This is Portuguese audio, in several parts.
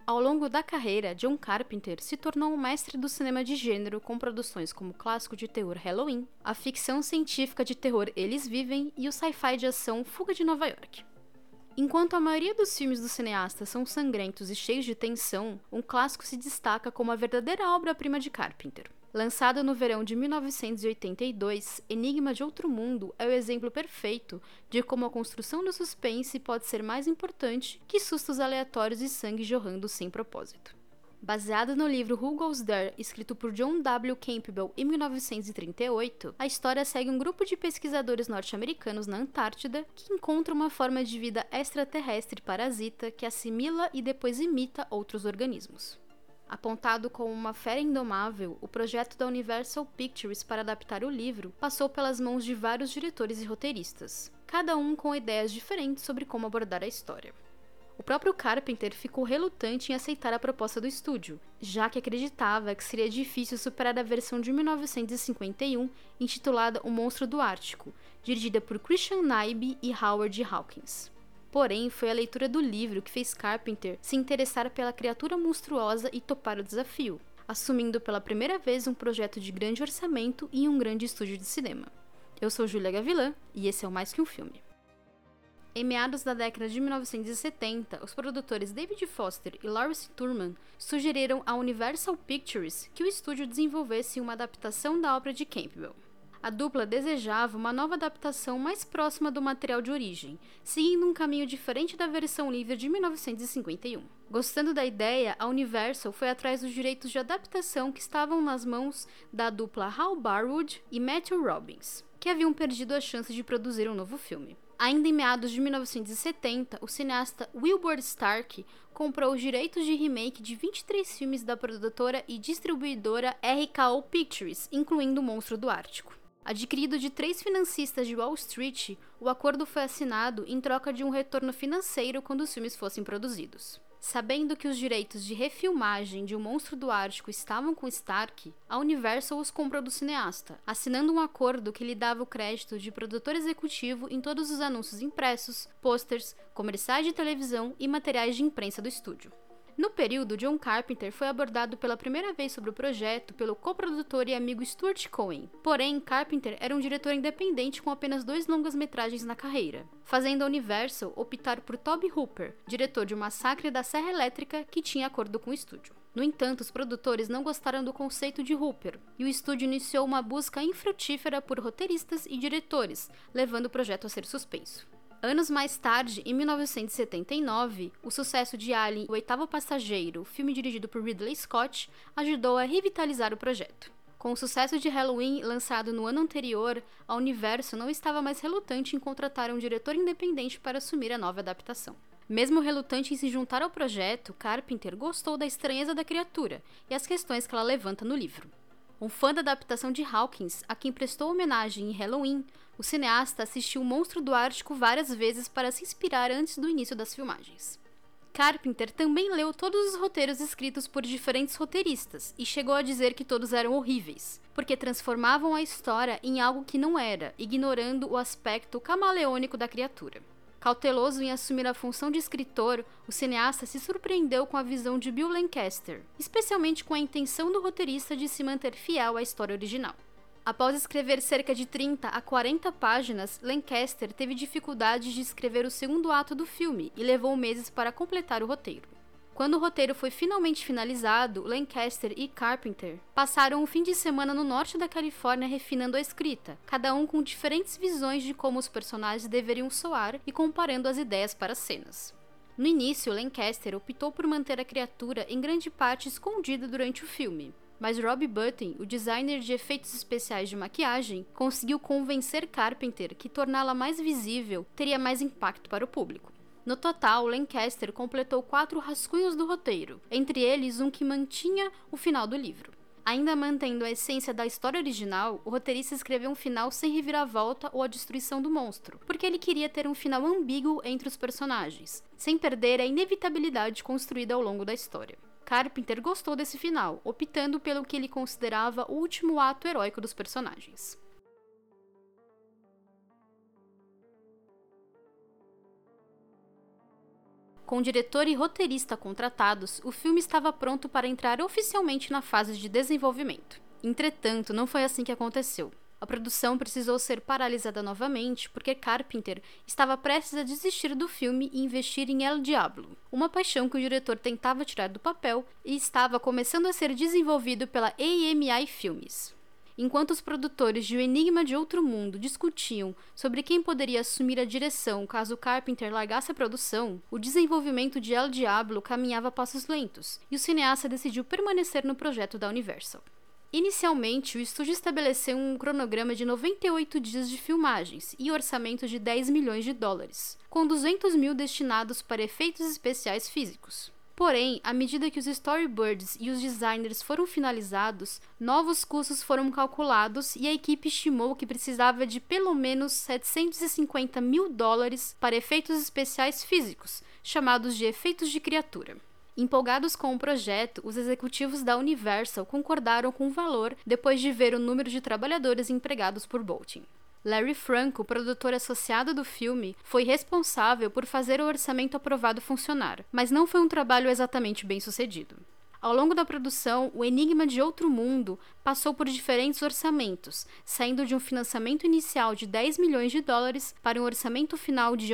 Ao longo da carreira, John Carpenter se tornou um mestre do cinema de gênero com produções como o clássico de terror Halloween, a ficção científica de terror Eles Vivem e o sci-fi de ação Fuga de Nova York. Enquanto a maioria dos filmes do cineasta são sangrentos e cheios de tensão, um clássico se destaca como a verdadeira obra-prima de Carpenter. Lançado no verão de 1982, Enigma de Outro Mundo é o exemplo perfeito de como a construção do suspense pode ser mais importante que sustos aleatórios e sangue jorrando sem propósito. Baseado no livro Who Goes There, escrito por John W. Campbell em 1938, a história segue um grupo de pesquisadores norte-americanos na Antártida que encontram uma forma de vida extraterrestre parasita que assimila e depois imita outros organismos. Apontado como uma fera indomável, o projeto da Universal Pictures para adaptar o livro passou pelas mãos de vários diretores e roteiristas, cada um com ideias diferentes sobre como abordar a história. O próprio Carpenter ficou relutante em aceitar a proposta do estúdio, já que acreditava que seria difícil superar a versão de 1951, intitulada O Monstro do Ártico, dirigida por Christian Nyby e Howard Hawkins. Porém, foi a leitura do livro que fez Carpenter se interessar pela criatura monstruosa e topar o desafio, assumindo pela primeira vez um projeto de grande orçamento em um grande estúdio de cinema. Eu sou Júlia Gavilã, e esse é o Mais Que Um Filme. Em meados da década de 1970, os produtores David Foster e Lawrence Turman sugeriram à Universal Pictures que o estúdio desenvolvesse uma adaptação da obra de Campbell. A dupla desejava uma nova adaptação mais próxima do material de origem, seguindo um caminho diferente da versão livre de 1951. Gostando da ideia, a Universal foi atrás dos direitos de adaptação que estavam nas mãos da dupla Hal Barwood e Matthew Robbins, que haviam perdido a chance de produzir um novo filme. Ainda em meados de 1970, o cineasta Wilbur Stark comprou os direitos de remake de 23 filmes da produtora e distribuidora RKO Pictures, incluindo O Monstro do Ártico. Adquirido de 3 financistas de Wall Street, o acordo foi assinado em troca de um retorno financeiro quando os filmes fossem produzidos. Sabendo que os direitos de refilmagem de O Monstro do Ártico estavam com Stark, a Universal os comprou do cineasta, assinando um acordo que lhe dava o crédito de produtor executivo em todos os anúncios impressos, posters, comerciais de televisão e materiais de imprensa do estúdio. No período, John Carpenter foi abordado pela primeira vez sobre o projeto pelo coprodutor e amigo Stuart Cohen. Porém, Carpenter era um diretor independente com apenas 2 longas-metragens na carreira, fazendo a Universal optar por Tobe Hooper, diretor de O Massacre da Serra Elétrica, que tinha acordo com o estúdio. No entanto, os produtores não gostaram do conceito de Hooper, e o estúdio iniciou uma busca infrutífera por roteiristas e diretores, levando o projeto a ser suspenso. Anos mais tarde, em 1979, o sucesso de Alien, O Oitavo Passageiro, filme dirigido por Ridley Scott, ajudou a revitalizar o projeto. Com o sucesso de Halloween, lançado no ano anterior, a Universal não estava mais relutante em contratar um diretor independente para assumir a nova adaptação. Mesmo relutante em se juntar ao projeto, Carpenter gostou da estranheza da criatura e as questões que ela levanta no livro. Um fã da adaptação de Hawkins, a quem prestou homenagem em Halloween, o cineasta assistiu O Monstro do Ártico várias vezes para se inspirar antes do início das filmagens. Carpenter também leu todos os roteiros escritos por diferentes roteiristas e chegou a dizer que todos eram horríveis, porque transformavam a história em algo que não era, ignorando o aspecto camaleônico da criatura. Cauteloso em assumir a função de escritor, o cineasta se surpreendeu com a visão de Bill Lancaster, especialmente com a intenção do roteirista de se manter fiel à história original. Após escrever cerca de 30 a 40 páginas, Lancaster teve dificuldades de escrever o segundo ato do filme e levou meses para completar o roteiro. Quando o roteiro foi finalmente finalizado, Lancaster e Carpenter passaram um fim de semana no norte da Califórnia refinando a escrita, cada um com diferentes visões de como os personagens deveriam soar e comparando as ideias para as cenas. No início, Lancaster optou por manter a criatura em grande parte escondida durante o filme, mas Rob Bottin, o designer de efeitos especiais de maquiagem, conseguiu convencer Carpenter que torná-la mais visível teria mais impacto para o público. No total, Lancaster completou 4 rascunhos do roteiro, entre eles um que mantinha o final do livro. Ainda mantendo a essência da história original, o roteirista escreveu um final sem reviravolta ou a destruição do monstro, porque ele queria ter um final ambíguo entre os personagens, sem perder a inevitabilidade construída ao longo da história. Carpenter gostou desse final, optando pelo que ele considerava o último ato heróico dos personagens. Com diretor e roteirista contratados, o filme estava pronto para entrar oficialmente na fase de desenvolvimento. Entretanto, não foi assim que aconteceu. A produção precisou ser paralisada novamente porque Carpenter estava prestes a desistir do filme e investir em El Diablo, uma paixão que o diretor tentava tirar do papel e estava começando a ser desenvolvido pela AMI Filmes. Enquanto os produtores de O Enigma de Outro Mundo discutiam sobre quem poderia assumir a direção caso Carpenter largasse a produção, o desenvolvimento de El Diablo caminhava a passos lentos, e o cineasta decidiu permanecer no projeto da Universal. Inicialmente, o estúdio estabeleceu um cronograma de 98 dias de filmagens e orçamento de 10 milhões de dólares, com 200 mil destinados para efeitos especiais físicos. Porém, à medida que os storyboards e os designers foram finalizados, novos custos foram calculados e a equipe estimou que precisava de pelo menos 750 mil dólares para efeitos especiais físicos, chamados de efeitos de criatura. Empolgados com o projeto, os executivos da Universal concordaram com o valor depois de ver o número de trabalhadores empregados por Bolton. Larry Franco, produtor associado do filme, foi responsável por fazer o orçamento aprovado funcionar, mas não foi um trabalho exatamente bem sucedido. Ao longo da produção, O Enigma de Outro Mundo passou por diferentes orçamentos, saindo de um financiamento inicial de 10 milhões de dólares para um orçamento final de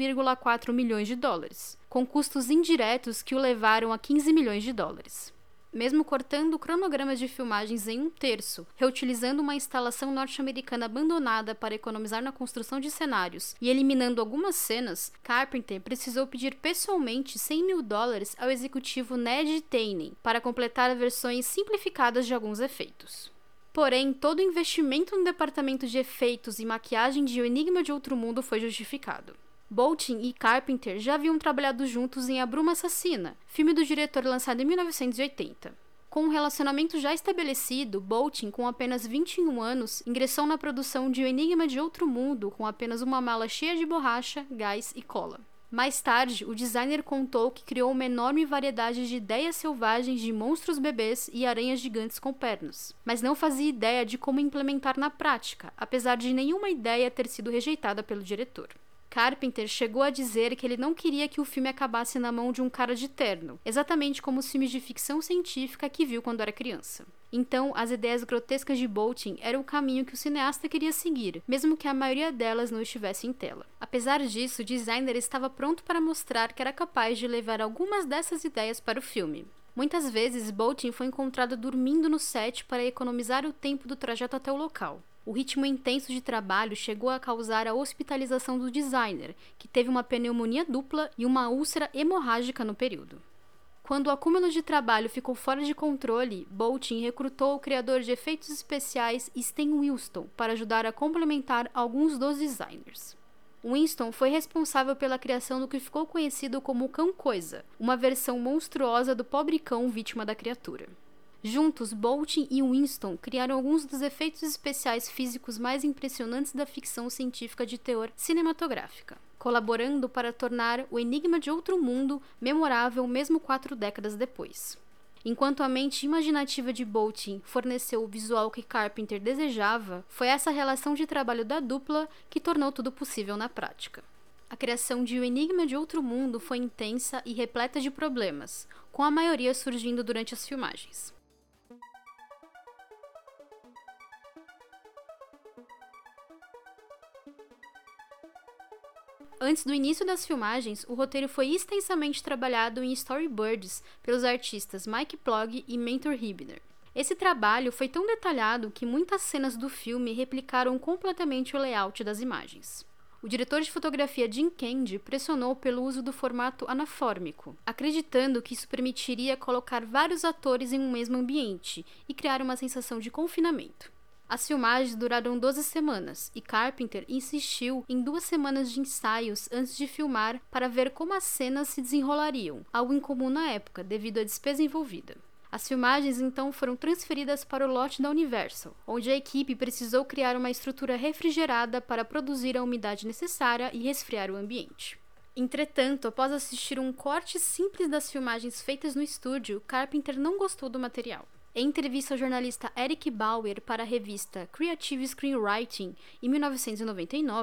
11,4 milhões de dólares, com custos indiretos que o levaram a 15 milhões de dólares. Mesmo cortando o cronograma de filmagens em 1/3, reutilizando uma instalação norte-americana abandonada para economizar na construção de cenários e eliminando algumas cenas, Carpenter precisou pedir pessoalmente 100 mil dólares ao executivo Ned Taney para completar versões simplificadas de alguns efeitos. Porém, todo o investimento no departamento de efeitos e maquiagem de O Enigma de Outro Mundo foi justificado. Bolton e Carpenter já haviam trabalhado juntos em A Bruma Assassina, filme do diretor lançado em 1980. Com um relacionamento já estabelecido, Bolton, com apenas 21 anos, ingressou na produção de O Enigma de Outro Mundo com apenas uma mala cheia de borracha, gás e cola. Mais tarde, o designer contou que criou uma enorme variedade de ideias selvagens de monstros bebês e aranhas gigantes com pernas, mas não fazia ideia de como implementar na prática, apesar de nenhuma ideia ter sido rejeitada pelo diretor. Carpenter chegou a dizer que ele não queria que o filme acabasse na mão de um cara de terno, exatamente como os filmes de ficção científica que viu quando era criança. Então, as ideias grotescas de Bolton eram o caminho que o cineasta queria seguir, mesmo que a maioria delas não estivesse em tela. Apesar disso, o designer estava pronto para mostrar que era capaz de levar algumas dessas ideias para o filme. Muitas vezes, Bolton foi encontrado dormindo no set para economizar o tempo do trajeto até o local. O ritmo intenso de trabalho chegou a causar a hospitalização do designer, que teve uma pneumonia dupla e uma úlcera hemorrágica no período. Quando o acúmulo de trabalho ficou fora de controle, Bolton recrutou o criador de efeitos especiais Stan Winston para ajudar a complementar alguns dos designers. Winston foi responsável pela criação do que ficou conhecido como o Cão-Coisa, uma versão monstruosa do pobre cão vítima da criatura. Juntos, Bolton e Winston criaram alguns dos efeitos especiais físicos mais impressionantes da ficção científica de teor cinematográfica, colaborando para tornar O Enigma de Outro Mundo memorável mesmo 4 décadas depois. Enquanto a mente imaginativa de Bolton forneceu o visual que Carpenter desejava, foi essa relação de trabalho da dupla que tornou tudo possível na prática. A criação de O Enigma de Outro Mundo foi intensa e repleta de problemas, com a maioria surgindo durante as filmagens. Antes do início das filmagens, o roteiro foi extensamente trabalhado em storyboards pelos artistas Mike Ploog e Mentor Hibner. Esse trabalho foi tão detalhado que muitas cenas do filme replicaram completamente o layout das imagens. O diretor de fotografia Jim Candy pressionou pelo uso do formato anafórmico, acreditando que isso permitiria colocar vários atores em um mesmo ambiente e criar uma sensação de confinamento. As filmagens duraram 12 semanas, e Carpenter insistiu em 2 semanas de ensaios antes de filmar para ver como as cenas se desenrolariam, algo incomum na época, devido à despesa envolvida. As filmagens então foram transferidas para o lote da Universal, onde a equipe precisou criar uma estrutura refrigerada para produzir a umidade necessária e resfriar o ambiente. Entretanto, após assistir um corte simples das filmagens feitas no estúdio, Carpenter não gostou do material. Em entrevista ao jornalista Eric Bauer para a revista Creative Screenwriting, em 1999,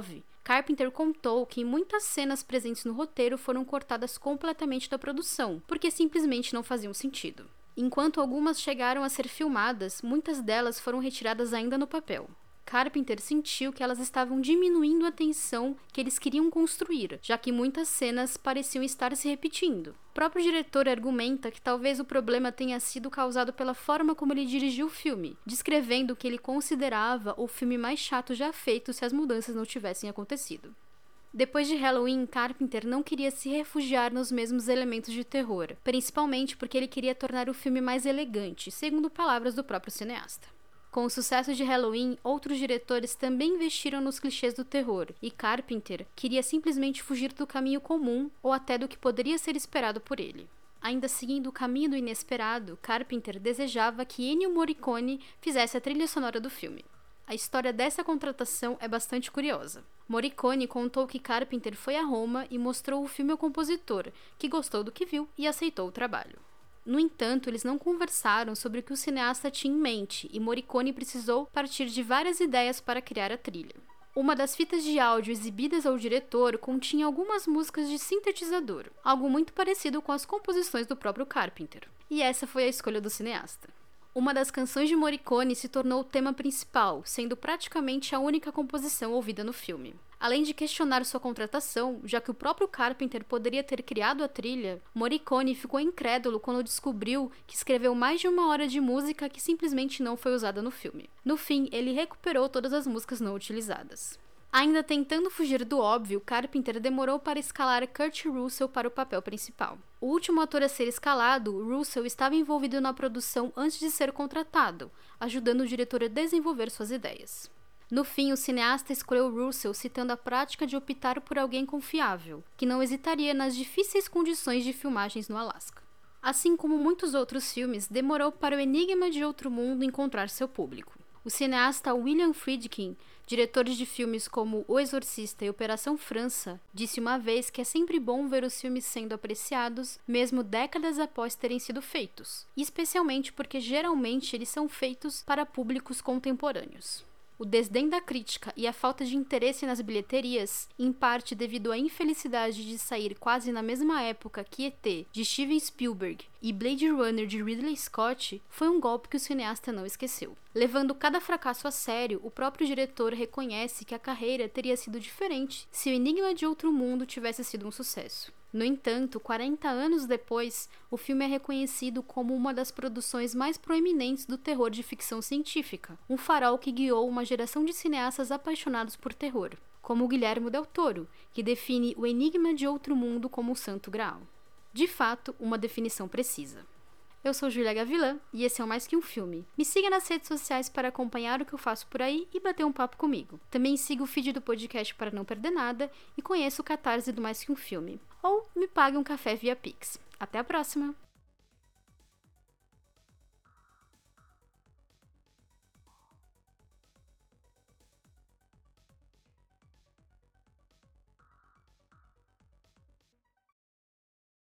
Carpenter contou que muitas cenas presentes no roteiro foram cortadas completamente da produção, porque simplesmente não faziam sentido. Enquanto algumas chegaram a ser filmadas, muitas delas foram retiradas ainda no papel. Carpenter sentiu que elas estavam diminuindo a tensão que eles queriam construir, já que muitas cenas pareciam estar se repetindo. O próprio diretor argumenta que talvez o problema tenha sido causado pela forma como ele dirigiu o filme, descrevendo que ele considerava o filme mais chato já feito se as mudanças não tivessem acontecido. Depois de Halloween, Carpenter não queria se refugiar nos mesmos elementos de terror, principalmente porque ele queria tornar o filme mais elegante, segundo palavras do próprio cineasta. Com o sucesso de Halloween, outros diretores também investiram nos clichês do terror, e Carpenter queria simplesmente fugir do caminho comum ou até do que poderia ser esperado por ele. Ainda seguindo o caminho do inesperado, Carpenter desejava que Ennio Morricone fizesse a trilha sonora do filme. A história dessa contratação é bastante curiosa. Morricone contou que Carpenter foi a Roma e mostrou o filme ao compositor, que gostou do que viu e aceitou o trabalho. No entanto, eles não conversaram sobre o que o cineasta tinha em mente e Morricone precisou partir de várias ideias para criar a trilha. Uma das fitas de áudio exibidas ao diretor continha algumas músicas de sintetizador, algo muito parecido com as composições do próprio Carpenter. E essa foi a escolha do cineasta. Uma das canções de Morricone se tornou o tema principal, sendo praticamente a única composição ouvida no filme. Além de questionar sua contratação, já que o próprio Carpenter poderia ter criado a trilha, Morricone ficou incrédulo quando descobriu que escreveu mais de 1 hora de música que simplesmente não foi usada no filme. No fim, ele recuperou todas as músicas não utilizadas. Ainda tentando fugir do óbvio, Carpenter demorou para escalar Kurt Russell para o papel principal. O último ator a ser escalado, Russell estava envolvido na produção antes de ser contratado, ajudando o diretor a desenvolver suas ideias. No fim, o cineasta escolheu Russell citando a prática de optar por alguém confiável, que não hesitaria nas difíceis condições de filmagens no Alasca. Assim como muitos outros filmes, demorou para o Enigma de Outro Mundo encontrar seu público. O cineasta William Friedkin, diretor de filmes como O Exorcista e Operação França, disse uma vez que é sempre bom ver os filmes sendo apreciados, mesmo décadas após terem sido feitos, especialmente porque geralmente eles são feitos para públicos contemporâneos. O desdém da crítica e a falta de interesse nas bilheterias, em parte devido à infelicidade de sair quase na mesma época que E.T., de Steven Spielberg, e Blade Runner, de Ridley Scott, foi um golpe que o cineasta não esqueceu. Levando cada fracasso a sério, o próprio diretor reconhece que a carreira teria sido diferente se O Enigma de Outro Mundo tivesse sido um sucesso. No entanto, 40 anos depois, o filme é reconhecido como uma das produções mais proeminentes do terror de ficção científica, um farol que guiou uma geração de cineastas apaixonados por terror, como Guillermo del Toro, que define O Enigma de Outro Mundo como o Santo Graal. De fato, uma definição precisa. Eu sou Júlia Gavilã e esse é o Mais Que Um Filme. Me siga nas redes sociais para acompanhar o que eu faço por aí e bater um papo comigo. Também siga o feed do podcast para não perder nada e conheça o Catarse do Mais Que Um Filme. Ou me pague um café via Pix. Até a próxima!